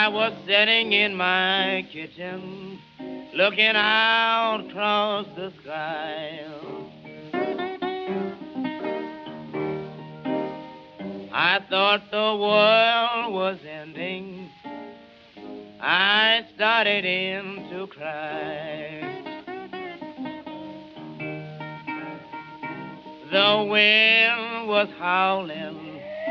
I was sitting in my kitchen, looking out across the sky. I thought the world was ending. I started in to cry. The wind was howling